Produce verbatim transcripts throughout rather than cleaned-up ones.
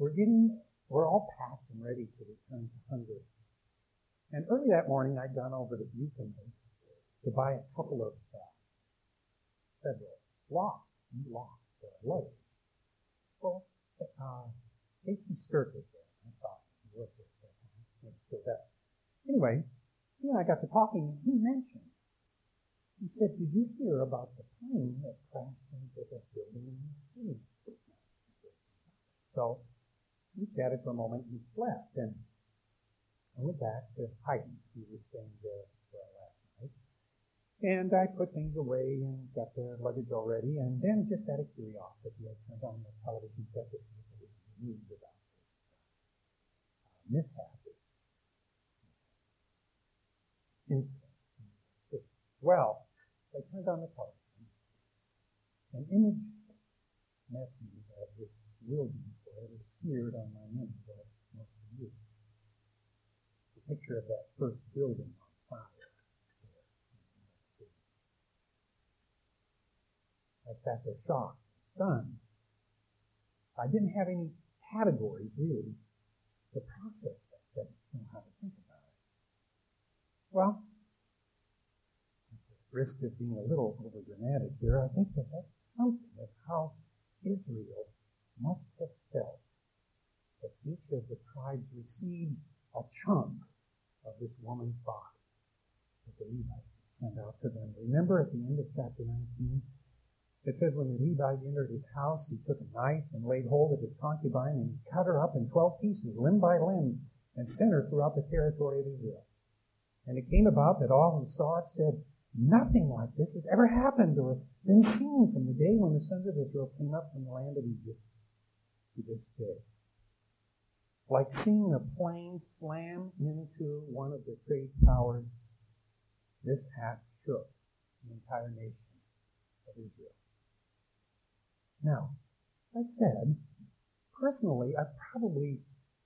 we're getting, we're all packed and ready to return to Hungary. And early that morning, I'd gone over to Buchenwald to buy a couple of uh, federal locks, new locks for our luggage. Well, uh, J T Sturk was there. I saw him. He worked there for a time. Maybe still does. Anyway, he and I got to talking, and he mentioned, he said, did you hear about the plane that crashed into the building in the city? So we chatted for a moment, and he left, and I went back to Haydn. He was staying there for our last night. And I put things away and got the luggage all ready, and then just out of curiosity, I turned on the television set to see if there was any news about this uh, mishap, this incident. Well, I turned on the television. An image met me of this wilderness forever seared on my memory, like most of you. The picture of that first building on fire there in New York City. I sat there shocked, stunned. I didn't have any categories, really, to process that. I didn't know how to think about it. Well, risk of being a little overdramatic here, I think that that's something of how Israel must have felt that each of the tribes received a chunk of this woman's body that the Levites sent out to them. Remember at the end of chapter nineteen, it says when the Levite entered his house, he took a knife and laid hold of his concubine and cut her up in twelve pieces, limb by limb, and sent her throughout the territory of Israel. And it came about that all who saw it said, nothing like this has ever happened or been seen from the day when the sons of Israel came up from the land of Egypt to this day. Like seeing a plane slam into one of the trade towers, this act shook the entire nation of Israel. Now, I said, personally, I've probably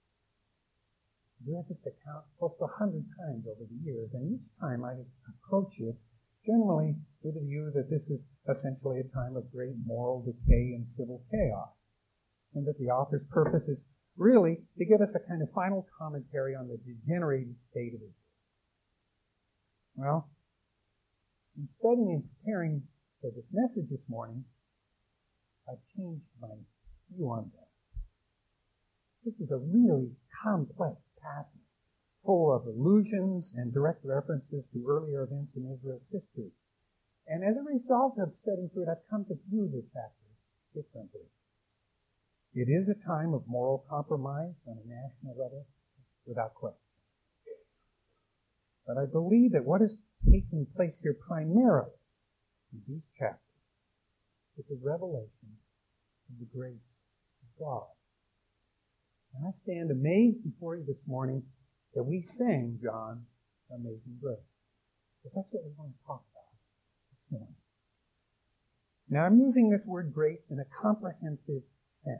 read this account close to a hundred times over the years, and each time I approach it generally with a view that this is essentially a time of great moral decay and civil chaos, and that the author's purpose is really to give us a kind of final commentary on the degenerated state of Israel. Well, in studying and preparing for this message this morning, I've changed my view on that. This is a really complex passage, full of allusions and direct references to earlier events in Israel's history. And as a result of studying through it, I've come to view the chapter differently. It is a time of moral compromise on a national level, without question. But I believe that what is taking place here primarily in these chapters is a revelation of the grace of God. And I stand amazed before you this morning that we sang John, Amazing Grace. Because that's what we want to talk about this morning. Now, I'm using this word grace in a comprehensive sense.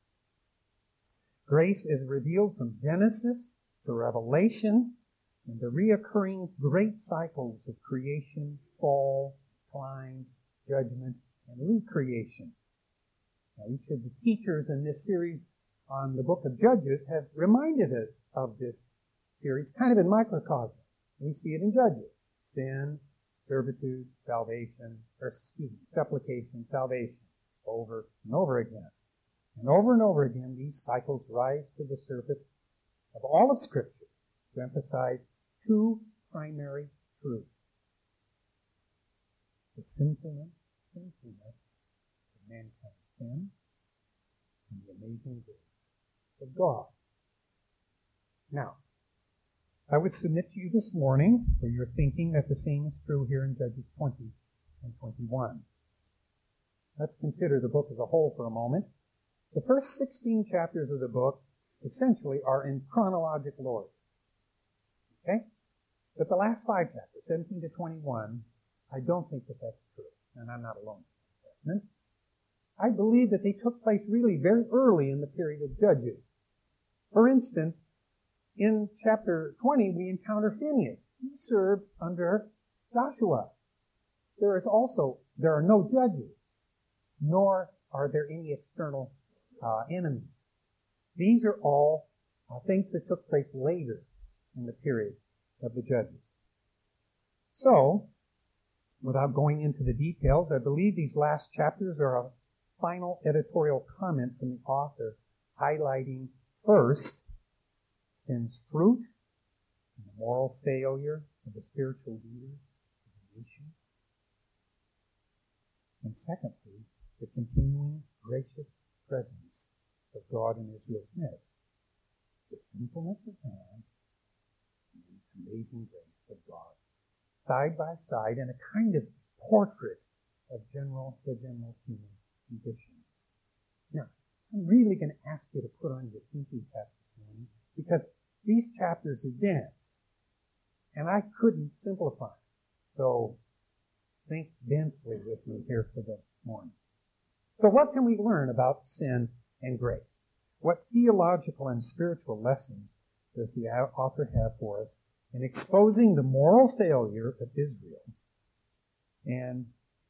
Grace is revealed from Genesis to Revelation in the reoccurring great cycles of creation, fall, decline, judgment, and recreation. Now, each of the teachers in this series on the book of Judges have reminded us of this series kind of in microcosm. We see it in Judges. Sin, servitude, salvation, or excuse me, supplication, salvation, over and over again. And over and over again, these cycles rise to the surface of all of Scripture to emphasize two primary truths. The sinfulness, sinfulness of mankind's sin, and the amazing grace of God. Now, I would submit to you this morning for your thinking that the same is true here in Judges twenty and twenty-one. Let's consider the book as a whole for a moment. The first sixteen chapters of the book essentially are in chronological order. Okay? But the last five chapters, seventeen to twenty-one, I don't think that that's true. And I'm not alone in that assessment. I believe that they took place really very early in the period of Judges. For instance, in chapter twenty, we encounter Phinehas. He served under Joshua. There is also, there are no judges, nor are there any external uh, enemies. These are all uh, things that took place later in the period of the Judges. So, without going into the details, I believe these last chapters are a final editorial comment from the author highlighting first sin's fruit and the moral failure of the spiritual leaders of the nation. And secondly, the continuing gracious presence of God in Israel's midst. The sinfulness of man and the amazing grace of God. Side by side in a kind of portrait of general, the general human condition. Now, I'm really going to ask you to put on your thinking caps this morning because these chapters are dense and I couldn't simplify. So, think densely with me here for the morning. So what can we learn about sin and grace? What theological and spiritual lessons does the author have for us in exposing the moral failure of Israel and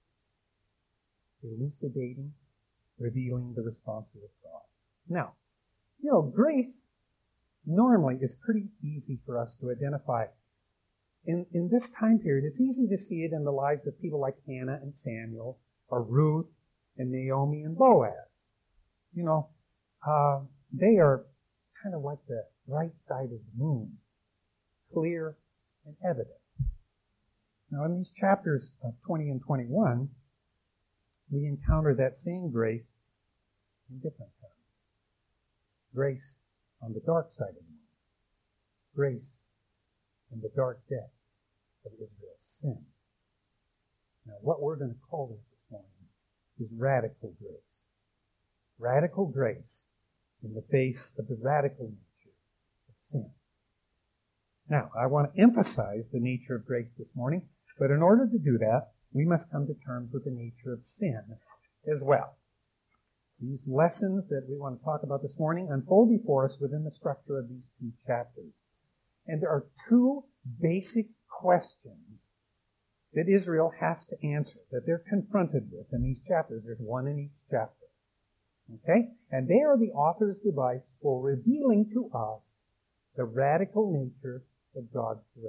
elucidating, revealing the responses of God? Now, you know, grace normally is pretty easy for us to identify. In, in this time period, it's easy to see it in the lives of people like Hannah and Samuel, or Ruth and Naomi and Boaz. You know, uh, they are kind of like the right side of the moon, clear and evident. Now, in these chapters of twenty and twenty-one, we encounter that same grace in different terms. Grace on the dark side of the moon. Grace in the dark depths of Israel's sin. Now, what we're going to call this this morning is radical grace. Radical grace in the face of the radical nature of sin. Now, I want to emphasize the nature of grace this morning, but in order to do that, we must come to terms with the nature of sin as well. These lessons that we want to talk about this morning unfold before us within the structure of these two chapters. And there are two basic questions that Israel has to answer, that they're confronted with in these chapters. There's one in each chapter. Okay? And they are the author's device for revealing to us the radical nature of God's grace.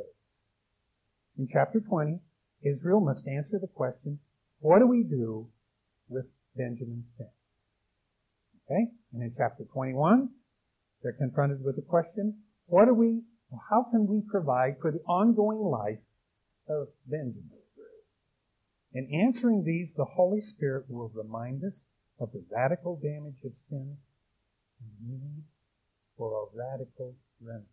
In chapter twenty, Israel must answer the question, what do we do with Benjamin's sin? Okay? And in chapter twenty-one, they're confronted with the question, what do we, how can we provide for the ongoing life of Benjamin? In answering these, the Holy Spirit will remind us of the radical damage of sin and the need for a radical remedy.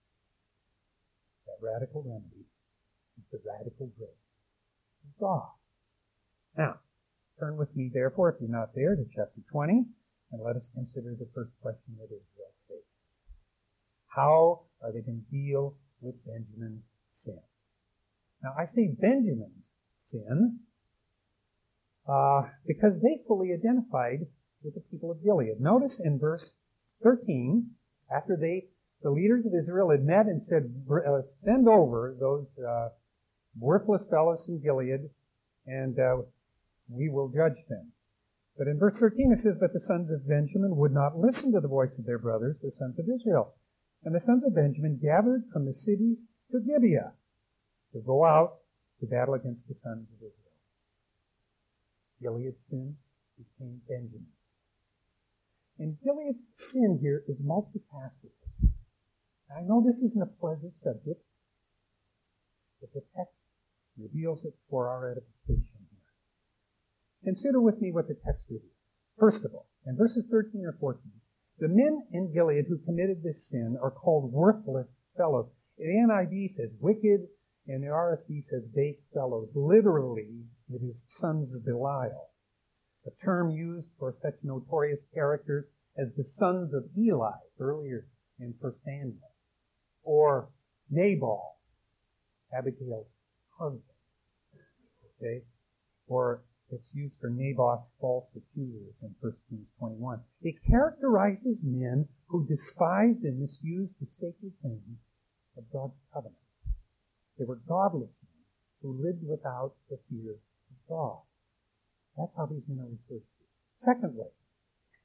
That radical remedy is the radical grace of God. Now, turn with me, therefore, if you're not there, to chapter twenty, and let us consider the first question that Israel faced. How are they going to deal with Benjamin's sin? Now, I say Benjamin's sin uh, because they fully identified with the people of Gilead. Notice in verse thirteen, after they, the leaders of Israel had met and said, uh, send over those uh, worthless fellows from Gilead, and uh, we will judge them. But in verse thirteen it says, but the sons of Benjamin would not listen to the voice of their brothers, the sons of Israel. And the sons of Benjamin gathered from the cities to Gibeah to go out to battle against the sons of Israel. Gilead's sin became Benjamin's. And Gilead's sin here is multifaceted. I know this isn't a pleasant subject, but the text reveals it for our edification here. Consider with me what the text reveals. First of all, in verses thirteen or fourteen, the men in Gilead who committed this sin are called worthless fellows. The N I V says wicked, and the R S V says base fellows. Literally, it is sons of Belial, a term used for such notorious characters as the sons of Eli, earlier in First Samuel, or Nabal, Abigail's husband, okay, or it's used for Naboth's false accusers in First Kings twenty-one. It characterizes men who despised and misused the sacred things of God's covenant. They were godless men who lived without the fear of God. That's how these men are referred to. Secondly,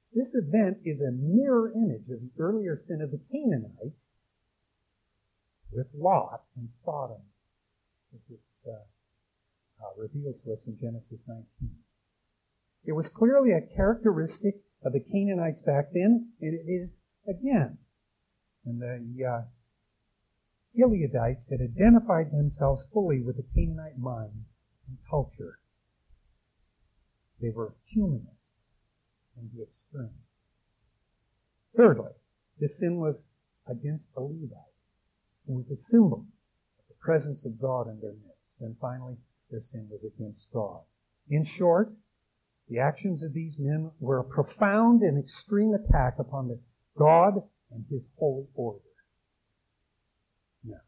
This event is a mirror image of the earlier sin of the Canaanites with Lot and Sodom, as it's uh, uh, revealed to us in Genesis nineteen. It was clearly a characteristic of the Canaanites back then, and it is again. And the uh, Gileadites had identified themselves fully with the Canaanite mind and culture. They were humanists in the extreme. Thirdly, this sin was against the Levites. It was a symbol of the presence of God in their midst. And finally, their sin was against God. In short, the actions of these men were a profound and extreme attack upon the God and His holy order. Now,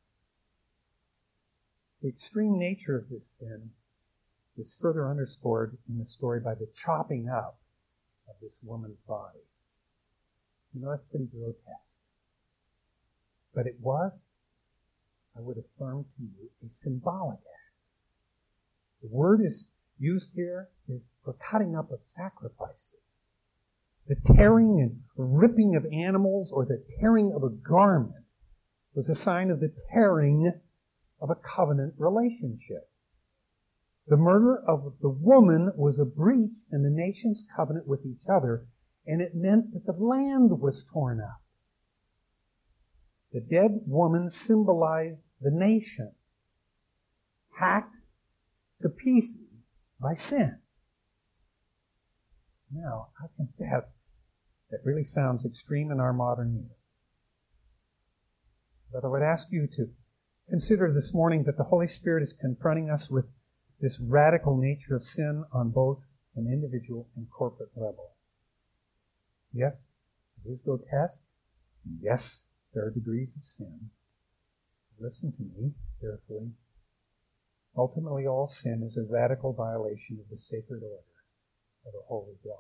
the extreme nature of this sin is further underscored in the story by the chopping up of this woman's body. You know, that's pretty grotesque. But it was, I would affirm to you, a symbolic act. The word is used here is for cutting up of sacrifices. The tearing and ripping of animals or the tearing of a garment was a sign of the tearing of a covenant relationship. The murder of the woman was a breach in the nation's covenant with each other, and it meant that the land was torn up. The dead woman symbolized the nation, hacked to pieces by sin. Now, I confess, that really sounds extreme in our modern years. But I would ask you to consider this morning that the Holy Spirit is confronting us with this radical nature of sin on both an individual and corporate level. Yes, it is grotesque. Yes, there are degrees of sin. Listen to me carefully. Ultimately, all sin is a radical violation of the sacred order of a holy God.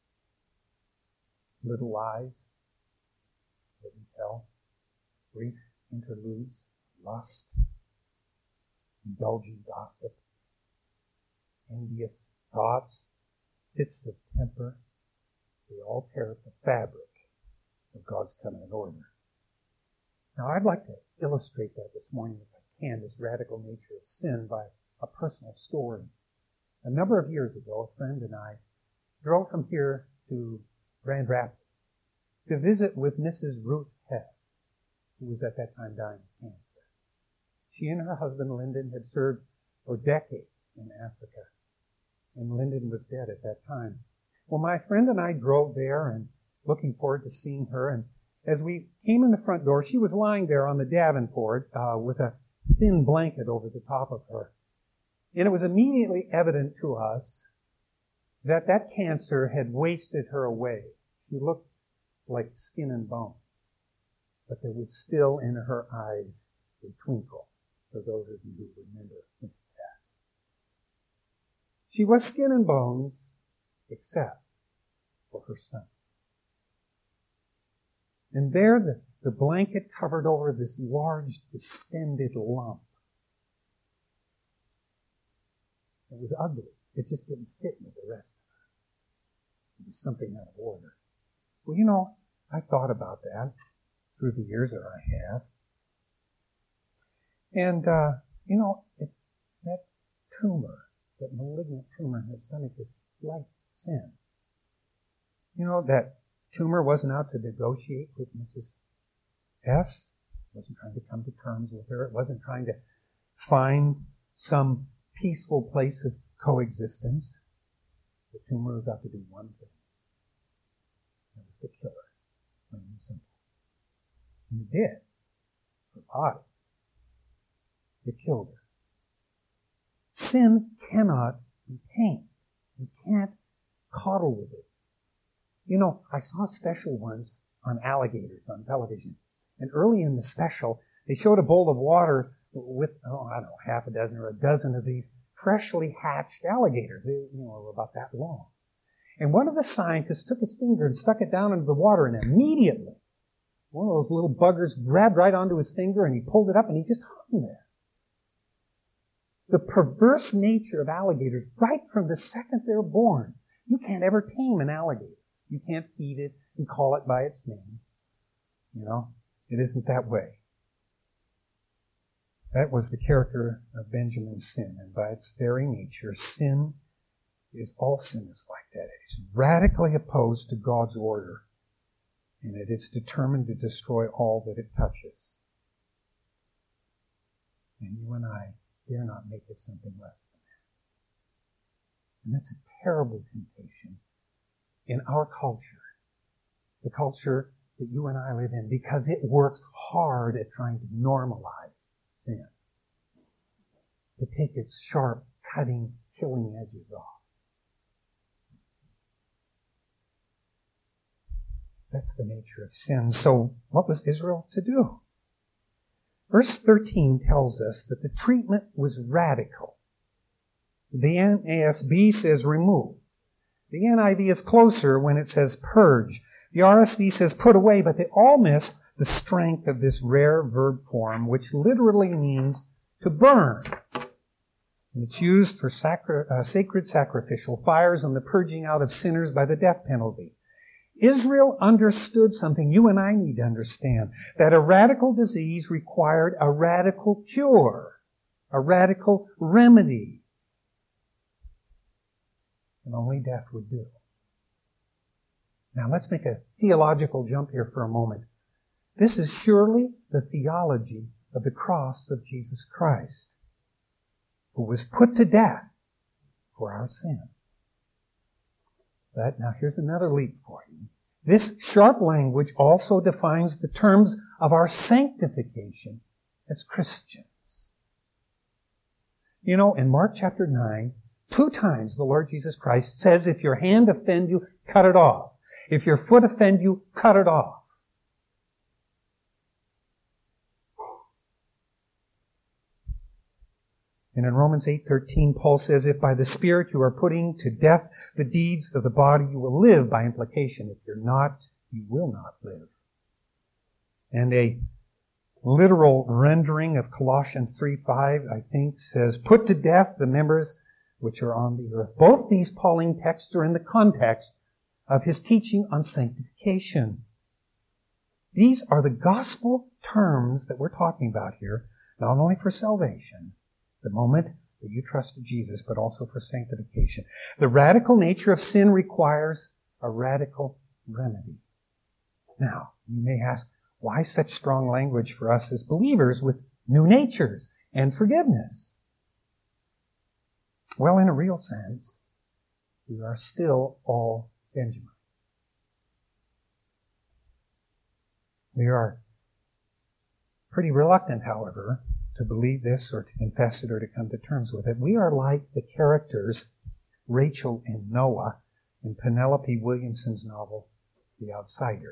Little lies, hidden tell, brief interludes, lust, indulgent gossip, envious thoughts, fits of temper, they all tear up the fabric of God's covenant order. Now, I'd like to illustrate that this morning, if I can, this radical nature of sin by a personal story. A number of years ago, a friend and I drove from here to Grand Rapids to visit with Missus Ruth Hess, who was at that time dying of cancer. She and her husband, Lyndon, had served for decades in Africa, and Lyndon was dead at that time. Well, my friend and I drove there and looking forward to seeing her, and as we came in the front door, she was lying there on the Davenport uh, with a thin blanket over the top of her. And it was immediately evident to us that that cancer had wasted her away. She looked like skin and bone, but there was still in her eyes a twinkle, for those of you who remember Missus Hess. She was skin and bones, except for her stomach. And there the, the blanket covered over this large, distended lump. It was ugly. It just didn't fit with the rest of her. It was something out of order. Well, you know, I thought about that through the years that I have. And, uh, you know, it, that tumor, that malignant tumor in her stomach is like sin. You know, that tumor wasn't out to negotiate with Missus S. It wasn't trying to come to terms with her. It wasn't trying to find some peaceful place of coexistence. The tumor was out to do one thing. It was to kill her. Plain and simple. And it did. Her body. It killed her. Sin cannot be tamed. You can't coddle with it. You know, I saw special ones on alligators on television. And early in the special, they showed a bowl of water with, oh, I don't know, half a dozen or a dozen of these freshly hatched alligators. They, you know, were about that long. And one of the scientists took his finger and stuck it down into the water, and immediately one of those little buggers grabbed right onto his finger, and he pulled it up, and he just hung there. The perverse nature of alligators, right from the second they're born, you can't ever tame an alligator. You can't feed it and call it by its name. You know, it isn't that way. That was the character of Benjamin's sin. And by its very nature, sin is, all sin is like that. It's radically opposed to God's order. And it is determined to destroy all that it touches. And you and I dare not make it something less than that. And that's a terrible temptation in our culture. The culture that you and I live in, because it works hard at trying to normalize sin. To take its sharp, cutting, killing edges off. That's the nature of sin. So what was Israel to do? Verse thirteen tells us that the treatment was radical. The N A S B says remove. The N I V is closer when it says purge. The R S V says put away, but they all miss the strength of this rare verb form, which literally means to burn. And it's used for sacri- uh, sacred sacrificial fires and the purging out of sinners by the death penalty. Israel understood something you and I need to understand, that a radical disease required a radical cure, a radical remedy. And only death would do. Now let's make a theological jump here for a moment. This is surely the theology of the cross of Jesus Christ, who was put to death for our sin. But now here's another leap for you. This sharp language also defines the terms of our sanctification as Christians. You know, in Mark chapter nine, two times the Lord Jesus Christ says, if your hand offend you, cut it off. If your foot offend you, cut it off. And in Romans eight thirteen, Paul says, if by the Spirit you are putting to death the deeds of the body, you will live. By implication, if you're not, you will not live. And a literal rendering of Colossians three five, I think, says, put to death the members which are on the earth. Both these Pauline texts are in the context of his teaching on sanctification. These are the gospel terms that we're talking about here, not only for salvation, the moment that you trusted Jesus, but also for sanctification. The radical nature of sin requires a radical remedy. Now, you may ask, why such strong language for us as believers with new natures and forgiveness? Well, in a real sense, we are still all Benjamin. We are pretty reluctant, however, to believe this or to confess it or to come to terms with it. We are like the characters Rachel and Noah in Penelope Williamson's novel, The Outsider.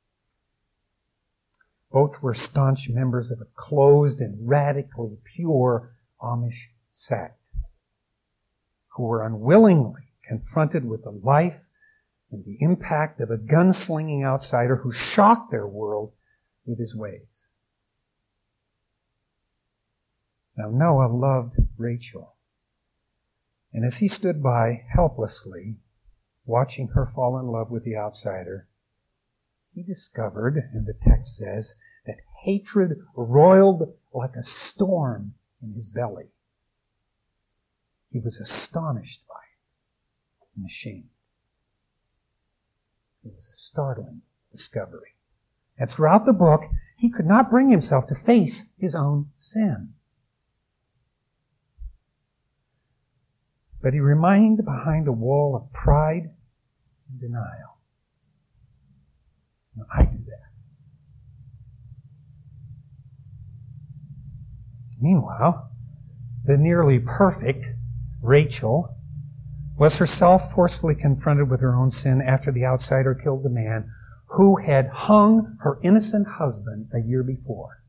Both were staunch members of a closed and radically pure Amish sect who were unwillingly confronted with the life and the impact of a gunslinging outsider who shocked their world with his ways. Now Noah loved Rachel, and as he stood by helplessly, watching her fall in love with the outsider, he discovered, and the text says, that hatred roiled like a storm in his belly. He was astonished by it and ashamed. It was a startling discovery. And throughout the book, he could not bring himself to face his own sin. But he remained behind a wall of pride and denial. Now, I do that. Meanwhile, the nearly perfect Rachel was herself forcefully confronted with her own sin after the outsider killed the man who had hung her innocent husband a year before.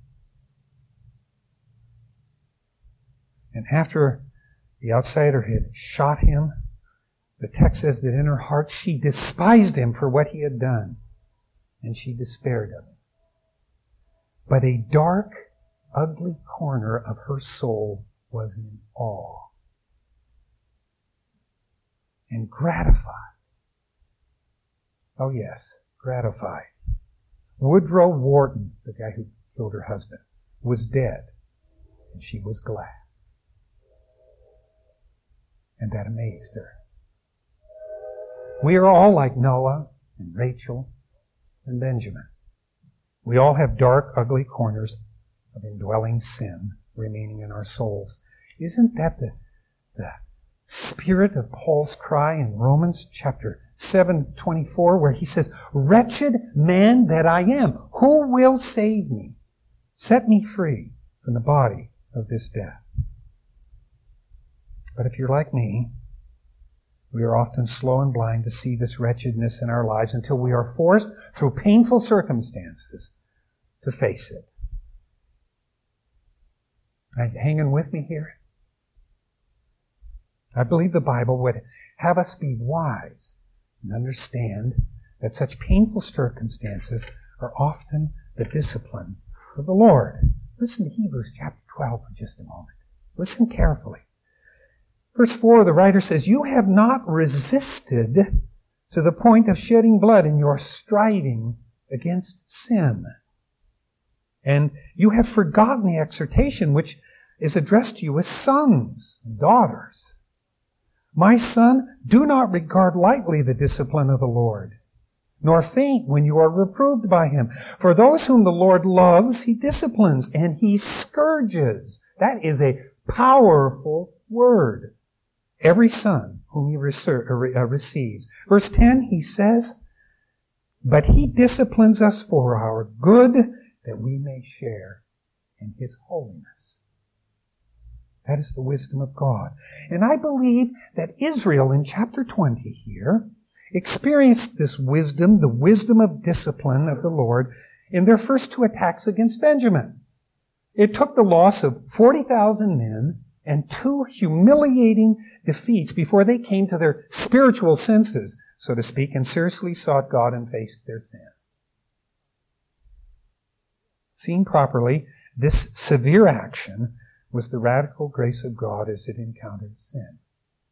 And after the outsider had shot him, the text says that in her heart she despised him for what he had done, and she despaired of him. But a dark, ugly corner of her soul was in awe and gratified Oh yes, gratified. Woodrow Wharton, the guy who killed her husband, was dead, and she was glad. And that amazed her. We are all like Noah and Rachel and Benjamin. We all have dark, ugly corners of indwelling sin remaining in our souls. Isn't that the, the spirit of Paul's cry in Romans chapter seven twenty-four, where he says, "Wretched man that I am, who will save me? Set me free from the body of this death." But if you're like me, we are often slow and blind to see this wretchedness in our lives until we are forced, through painful circumstances, to face it. Are you hanging with me here? I believe the Bible would have us be wise and understand that such painful circumstances are often the discipline of the Lord. Listen to Hebrews chapter twelve for just a moment. Listen carefully. Verse four, the writer says, "You have not resisted to the point of shedding blood in your striving against sin. And you have forgotten the exhortation which is addressed to you as sons and daughters. My son, do not regard lightly the discipline of the Lord, nor faint when you are reproved by him. For those whom the Lord loves, he disciplines and he scourges." That is a powerful word. Every son whom he receives. Verse ten, he says, "But he disciplines us for our good, that we may share in his holiness." That is the wisdom of God. And I believe that Israel in chapter twenty here experienced this wisdom, the wisdom of discipline of the Lord, in their first two attacks against Benjamin. It took the loss of forty thousand men and two humiliating defeats before they came to their spiritual senses, so to speak, and seriously sought God and faced their sin. Seen properly, this severe action was the radical grace of God as it encountered sin.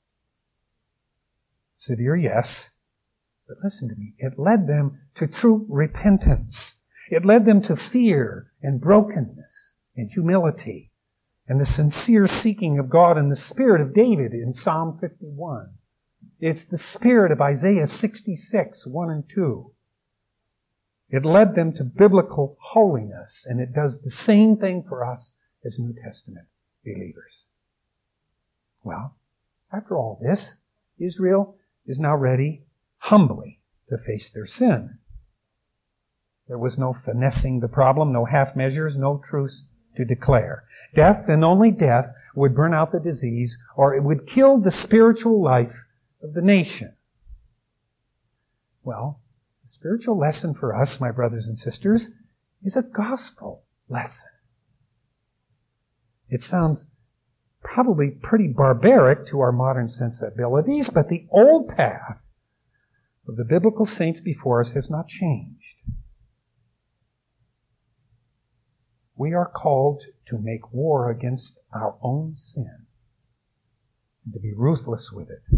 Severe, yes, but listen to me, it led them to true repentance. It led them to fear and brokenness and humility, and the sincere seeking of God and the spirit of David in Psalm fifty-one. It's the spirit of Isaiah sixty-six, one and two. It led them to biblical holiness, and it does the same thing for us as New Testament believers. Well, after all this, Israel is now ready humbly to face their sin. There was no finessing the problem, no half measures, no truce to declare. Death and only death would burn out the disease, or it would kill the spiritual life of the nation. Well, the spiritual lesson for us, my brothers and sisters, is a gospel lesson. It sounds probably pretty barbaric to our modern sensibilities, but the old path of the biblical saints before us has not changed. We are called to make war against our own sin and to be ruthless with it.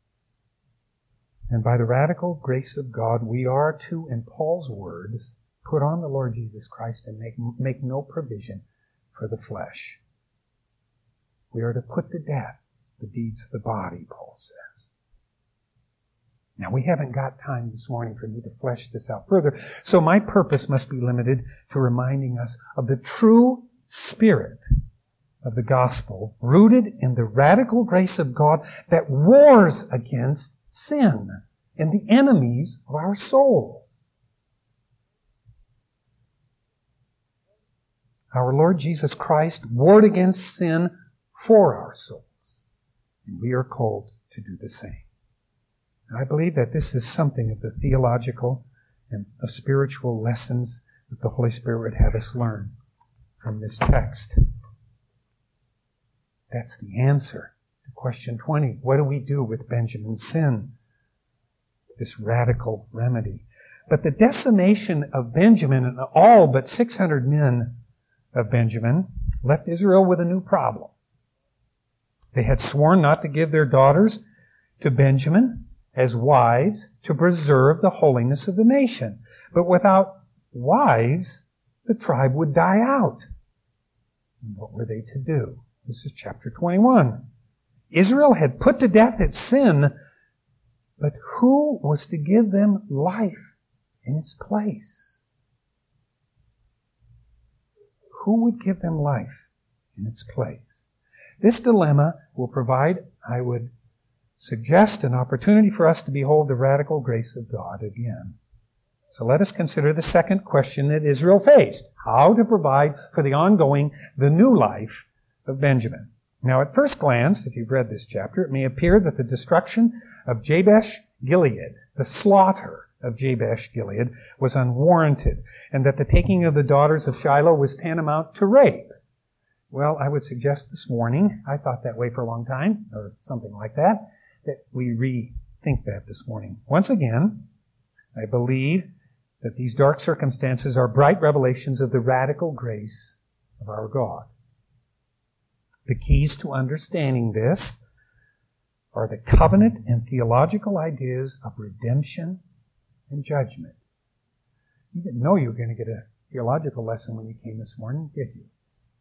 And by the radical grace of God, we are to, in Paul's words, put on the Lord Jesus Christ and make, make no provision for the flesh. We are to put to death the deeds of the body, Paul says. Now, we haven't got time this morning for me to flesh this out further, so my purpose must be limited to reminding us of the true spirit of the gospel, rooted in the radical grace of God that wars against sin and the enemies of our soul. Our Lord Jesus Christ warred against sin for our souls, and we are called to do the same. I believe that this is something of the theological and of spiritual lessons that the Holy Spirit would have us learn from this text. That's the answer to question twenty. What do we do with Benjamin's sin? This radical remedy. But the decimation of Benjamin and all but six hundred men of Benjamin left Israel with a new problem. They had sworn not to give their daughters to Benjamin, as wives to preserve the holiness of the nation. But without wives, the tribe would die out. And what were they to do? This is chapter twenty-one. Israel had put to death its sin, but who was to give them life in its place? Who would give them life in its place? This dilemma will provide, I would suggest, an opportunity for us to behold the radical grace of God again. So let us consider the second question that Israel faced: how to provide for the ongoing, the new life of Benjamin. Now, at first glance, if you've read this chapter, it may appear that the destruction of Jabesh Gilead, the slaughter of Jabesh Gilead, was unwarranted, and that the taking of the daughters of Shiloh was tantamount to rape. Well, I would suggest this morning, I thought that way for a long time, or something like that, that we rethink that this morning. Once again, I believe that these dark circumstances are bright revelations of the radical grace of our God. The keys to understanding this are the covenant and theological ideas of redemption and judgment. You didn't know you were going to get a theological lesson when you came this morning, did you?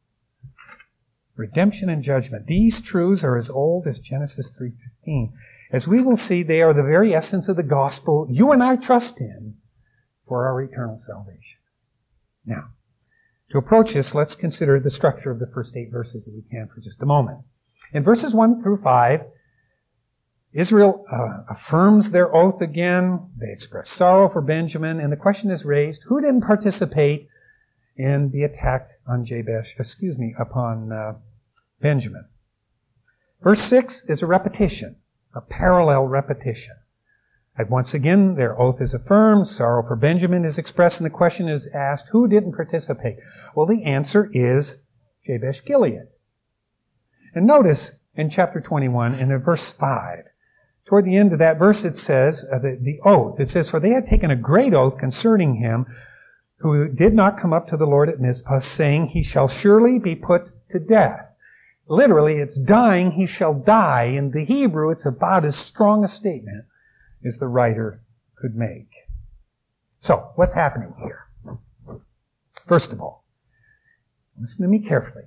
Redemption and judgment. These truths are as old as Genesis three fifteen. As we will see, they are the very essence of the gospel you and I trust in for our eternal salvation. Now, to approach this, let's consider the structure of the first eight verses that we can for just a moment. In verses one through five, Israel uh, affirms their oath again. They express sorrow for Benjamin, and the question is raised: who didn't participate in the attack on Jabesh? Excuse me, upon uh, Benjamin. Verse six is a repetition, a parallel repetition. And once again, their oath is affirmed, sorrow for Benjamin is expressed, and the question is asked: who didn't participate? Well, the answer is Jabesh Gilead. And notice in chapter twenty-one, and in verse five, toward the end of that verse, it says, uh, the, the oath, it says, "For they had taken a great oath concerning him who did not come up to the Lord at Mizpah, saying, he shall surely be put to death." Literally, it's dying, he shall die. In the Hebrew, it's about as strong a statement as the writer could make. So, what's happening here? First of all, listen to me carefully.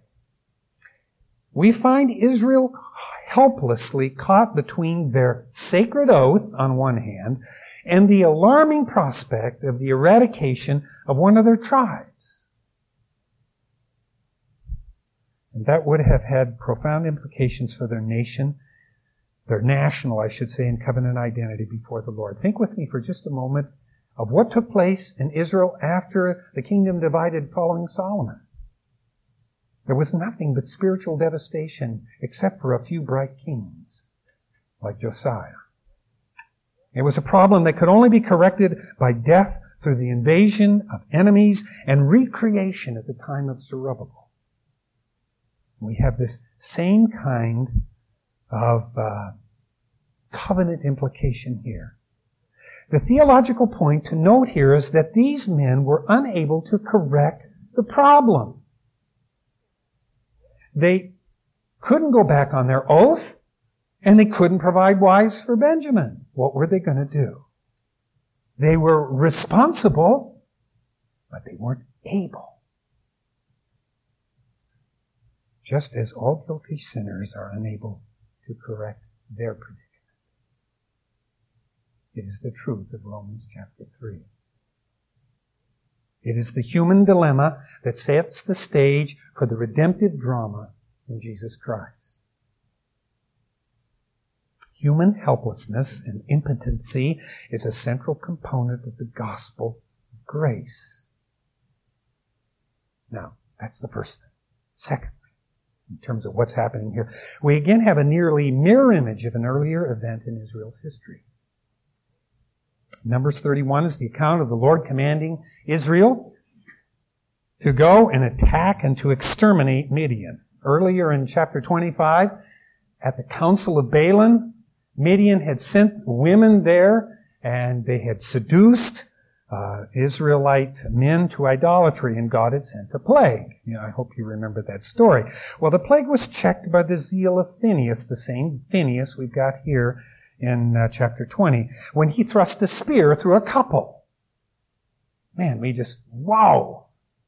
We find Israel helplessly caught between their sacred oath on one hand and the alarming prospect of the eradication of one of their tribes. And that would have had profound implications for their nation, their national, I should say, and covenant identity before the Lord. Think with me for just a moment of what took place in Israel after the kingdom divided following Solomon. There was nothing but spiritual devastation except for a few bright kings like Josiah. It was a problem that could only be corrected by death through the invasion of enemies and recreation at the time of Zerubbabel. We have this same kind of uh, covenant implication here. The theological point to note here is that these men were unable to correct the problem. They couldn't go back on their oath, and they couldn't provide wives for Benjamin. What were they going to do? They were responsible, but they weren't able. Just as all guilty sinners are unable to correct their predicament. It is the truth of Romans chapter three. It is the human dilemma that sets the stage for the redemptive drama in Jesus Christ. Human helplessness and impotency is a central component of the gospel of grace. Now, that's the first thing. Secondly, in terms of what's happening here, we again have a nearly mirror image of an earlier event in Israel's history. Numbers thirty-one is the account of the Lord commanding Israel to go and attack and to exterminate Midian. Earlier in chapter twenty-five, at the Council of Balaam, Midian had sent women there and they had seduced uh, Israelite men to idolatry, and God had sent a plague. You know, I hope you remember that story. Well, the plague was checked by the zeal of Phinehas, the same Phinehas we've got here in uh, chapter twenty, when he thrust a spear through a couple. Man, we just, wow!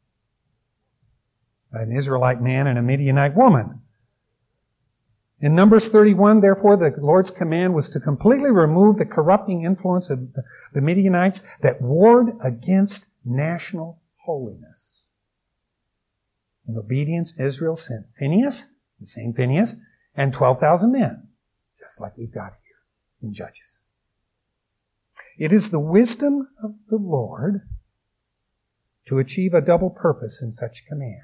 An Israelite man and a Midianite woman. In Numbers thirty-one, therefore, the Lord's command was to completely remove the corrupting influence of the Midianites that warred against national holiness. In obedience, Israel sent Phinehas, the same Phinehas, and twelve thousand men, just like we've got here in Judges. It is the wisdom of the Lord to achieve a double purpose in such commands.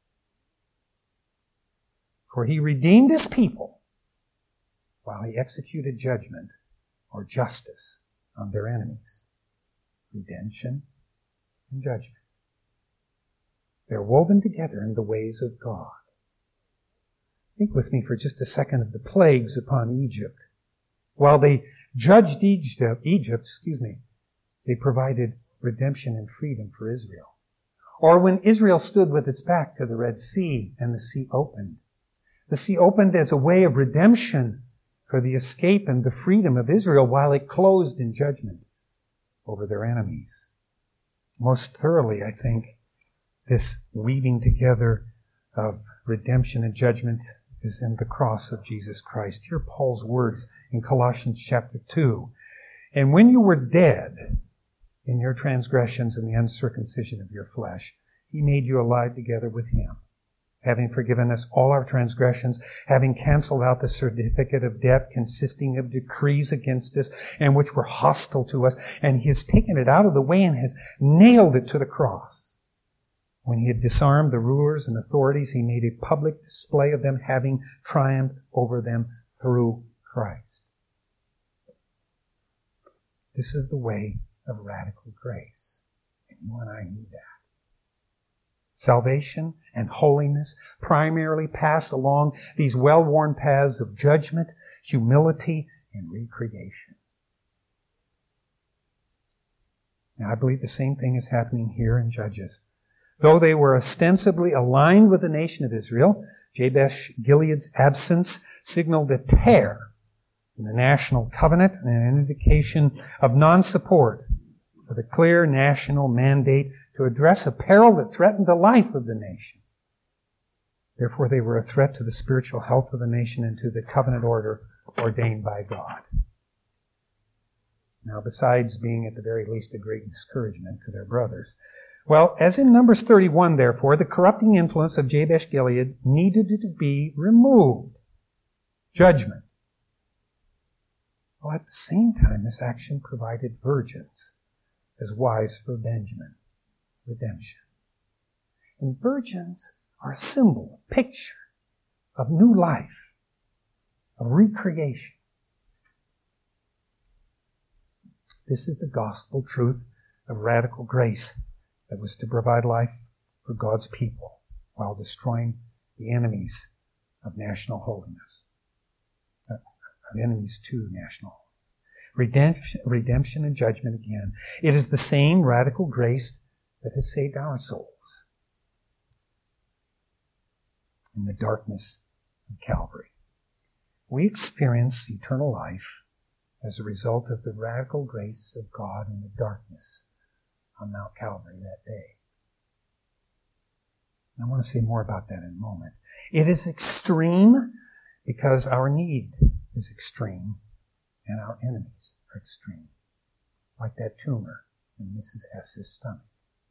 For he redeemed his people while he executed judgment or justice on their enemies. Redemption and judgment. They're woven together in the ways of God. Think with me for just a second of the plagues upon Egypt. While they judged Egypt, Egypt, excuse me, they provided redemption and freedom for Israel. Or when Israel stood with its back to the Red Sea and the sea opened. The sea opened as a way of redemption for the escape and the freedom of Israel while it closed in judgment over their enemies. Most thoroughly, I think, this weaving together of redemption and judgment is in the cross of Jesus Christ. Hear Paul's words in Colossians chapter two. And when you were dead in your transgressions and the uncircumcision of your flesh, he made you alive together with him, having forgiven us all our transgressions, having canceled out the certificate of debt consisting of decrees against us and which were hostile to us, and he has taken it out of the way and has nailed it to the cross. When he had disarmed the rulers and authorities, he made a public display of them, having triumphed over them through Christ. This is the way of radical grace. And you and I need that. Salvation and holiness primarily pass along these well-worn paths of judgment, humility, and recreation. Now, I believe the same thing is happening here in Judges. Though they were ostensibly aligned with the nation of Israel, Jabesh Gilead's absence signaled a tear in the national covenant and an indication of non-support for the clear national mandate to address a peril that threatened the life of the nation. Therefore, they were a threat to the spiritual health of the nation and to the covenant order ordained by God. Now, besides being at the very least a great discouragement to their brothers, well, as in Numbers thirty-one, therefore, the corrupting influence of Jabesh Gilead needed to be removed. Judgment. Well, at the same time, this action provided virgins as wives for Benjamin. Redemption. And virgins are a symbol, a picture of new life, of recreation. This is the gospel truth of radical grace that was to provide life for God's people while destroying the enemies of national holiness. Uh, of enemies to national holiness. Redemption, redemption and judgment again. It is the same radical grace that has saved our souls in the darkness of Calvary. We experience eternal life as a result of the radical grace of God in the darkness on Mount Calvary that day. And I want to say more about that in a moment. It is extreme because our need is extreme and our enemies are extreme. Like that tumor in Missus Hess's stomach.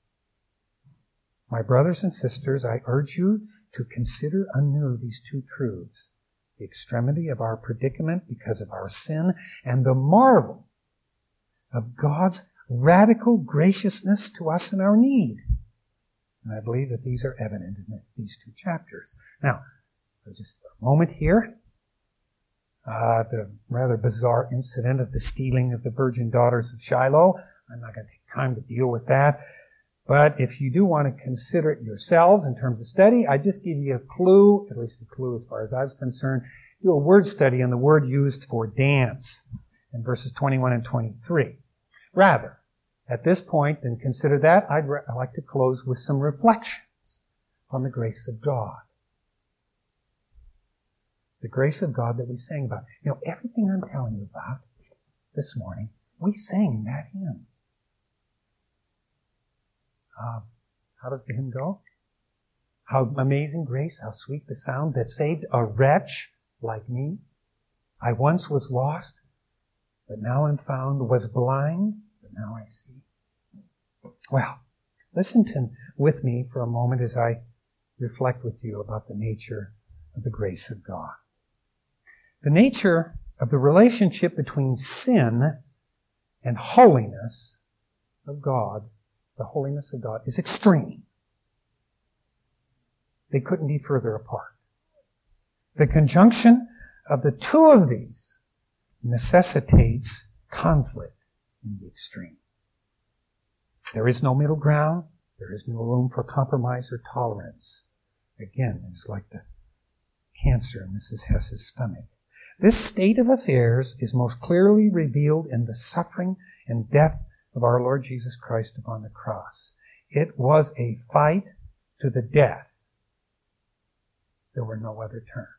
My brothers and sisters, I urge you to consider anew these two truths. The extremity of our predicament because of our sin and the marvel of God's radical graciousness to us in our need. And I believe that these are evident in these two chapters. Now, for just a moment here, uh, the rather bizarre incident of the stealing of the virgin daughters of Shiloh. I'm not going to take time to deal with that. But if you do want to consider it yourselves in terms of study, I just give you a clue, at least a clue as far as I was concerned. Do a word study on the word used for dance in verses twenty-one and twenty-three. Rather, at this point, and consider that, I'd, re- I'd like to close with some reflections on the grace of God. The grace of God that we sang about. You know, everything I'm telling you about this morning, we sang that hymn. Uh, how does the hymn go? How amazing grace, how sweet the sound that saved a wretch like me. I once was lost, but now am found, was blind, but now I see. Well, listen to, with me for a moment as I reflect with you about the nature of the grace of God. The nature of the relationship between sin and holiness of God, the holiness of God, is extreme. They couldn't be further apart. The conjunction of the two of these necessitates conflict in the extreme. There is no middle ground. There is no room for compromise or tolerance. Again, it's like the cancer in Missus Hess's stomach. This state of affairs is most clearly revealed in the suffering and death of our Lord Jesus Christ upon the cross. It was a fight to the death. There were no other terms.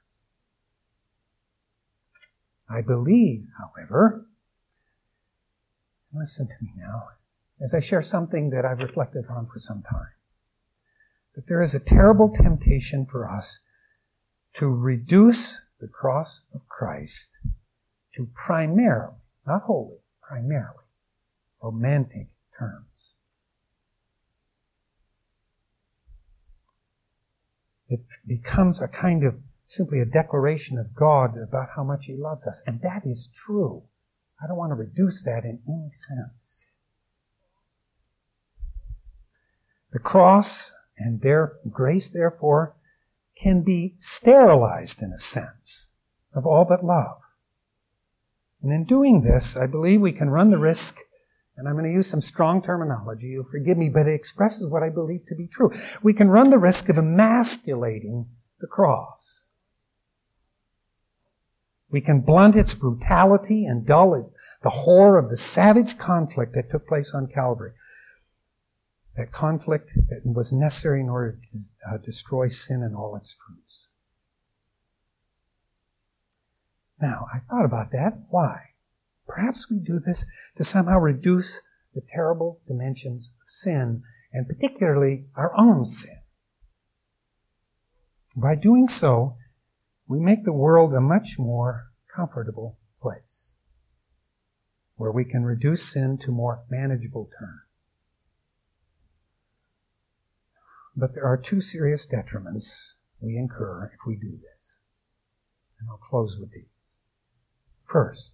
I believe, however, listen to me now, as I share something that I've reflected on for some time, that there is a terrible temptation for us to reduce the cross of Christ to primarily, not wholly, primarily, romantic terms. It becomes a kind of simply a declaration of God about how much He loves us. And that is true. I don't want to reduce that in any sense. The cross and their grace, therefore, can be sterilized in a sense of all but love. And in doing this, I believe we can run the risk, and I'm going to use some strong terminology, you'll forgive me, but it expresses what I believe to be true. We can run the risk of emasculating the cross. We can blunt its brutality and dull it, the horror of the savage conflict that took place on Calvary. That conflict that was necessary in order to uh, destroy sin and all its fruits. Now, I thought about that. Why? Perhaps we do this to somehow reduce the terrible dimensions of sin, and particularly our own sin. By doing so, we make the world a much more comfortable place, where we can reduce sin to more manageable terms. But there are two serious detriments we incur if we do this. And I'll close with these. First,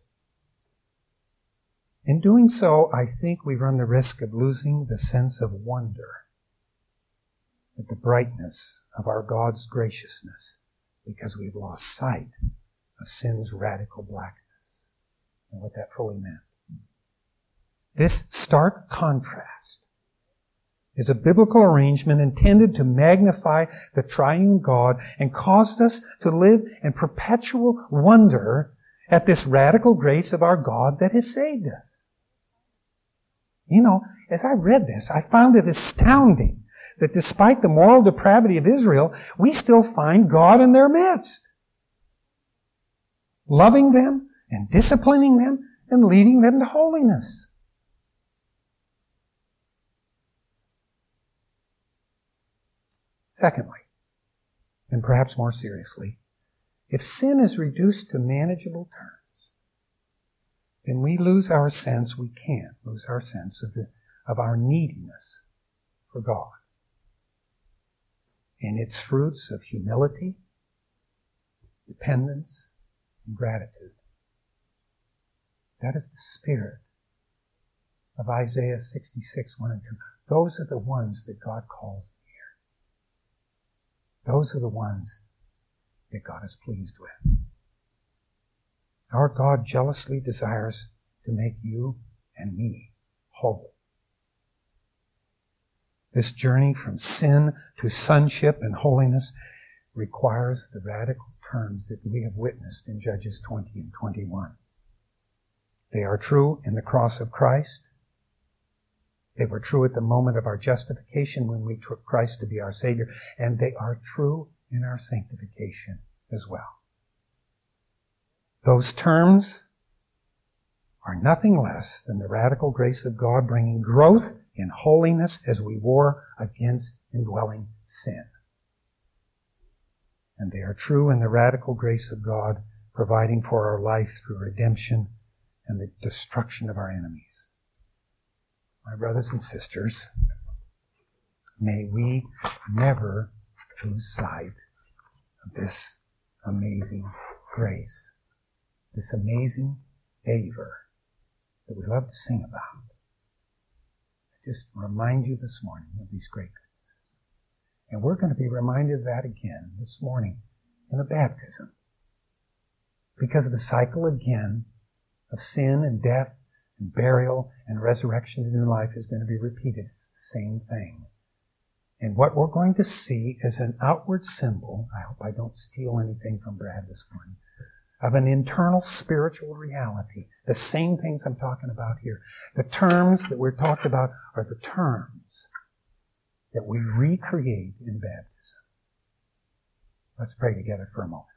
in doing so, I think we run the risk of losing the sense of wonder at the brightness of our God's graciousness, because we've lost sight of sin's radical blackness and what that fully meant. This stark contrast is a biblical arrangement intended to magnify the triune God and caused us to live in perpetual wonder at this radical grace of our God that has saved us. You know, as I read this, I found it astounding that despite the moral depravity of Israel, we still find God in their midst, loving them and disciplining them and leading them to holiness. Secondly, and perhaps more seriously, if sin is reduced to manageable terms, then we lose our sense, we can lose our sense of, the, of our neediness for God and its fruits of humility, dependence, and gratitude. That is the spirit of Isaiah sixty-six, one and two. Those are the ones that God calls near. Those are the ones that God is pleased with. Our God jealously desires to make you and me whole. This journey from sin to sonship and holiness requires the radical terms that we have witnessed in Judges twenty and twenty-one. They are true in the cross of Christ. They were true at the moment of our justification when we took Christ to be our Savior, and they are true in our sanctification as well. Those terms are nothing less than the radical grace of God bringing growth in holiness as we war against indwelling sin. And they are true in the radical grace of God providing for our life through redemption and the destruction of our enemies. My brothers and sisters, may we never lose sight of this amazing grace, this amazing favor that we love to sing about. I just remind you this morning of these great goodnesses. And we're going to be reminded of that again this morning in the baptism. Because of the cycle again of sin and death and burial and resurrection to new life is going to be repeated. It's the same thing. And what we're going to see is an outward symbol, I hope I don't steal anything from Brad this morning, of an internal spiritual reality. The same things I'm talking about here. The terms that we're talking about are the terms that we recreate in baptism. Let's pray together for a moment.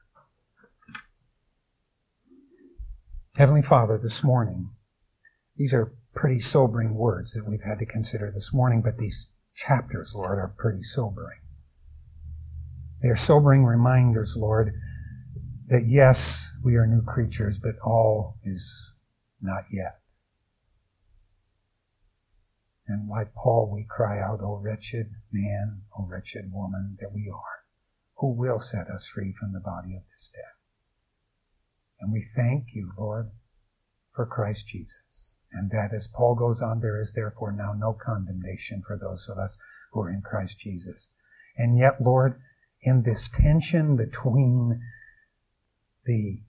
Heavenly Father, this morning, these are pretty sobering words that we've had to consider this morning, but these chapters, Lord, are pretty sobering. They are sobering reminders, Lord, that yes, we are new creatures, but all is not yet. And like Paul, we cry out, O wretched man, O wretched woman that we are, who will set us free from the body of this death. And we thank you, Lord, for Christ Jesus. And that, as Paul goes on, there is therefore now no condemnation for those of us who are in Christ Jesus. And yet, Lord, in this tension between the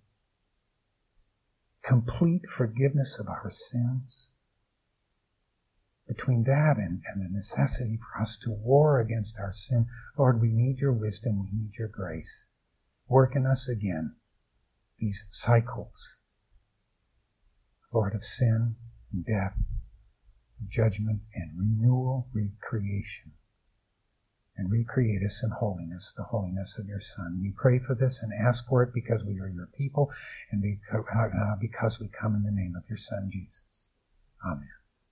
complete forgiveness of our sins, between that and, and the necessity for us to war against our sin, Lord, we need your wisdom, we need your grace. Work in us again these cycles, Lord, of sin and death, judgment and renewal, recreation. And recreate us in holiness, the holiness of your Son. We pray for this and ask for it because we are your people and because we come in the name of your Son, Jesus. Amen.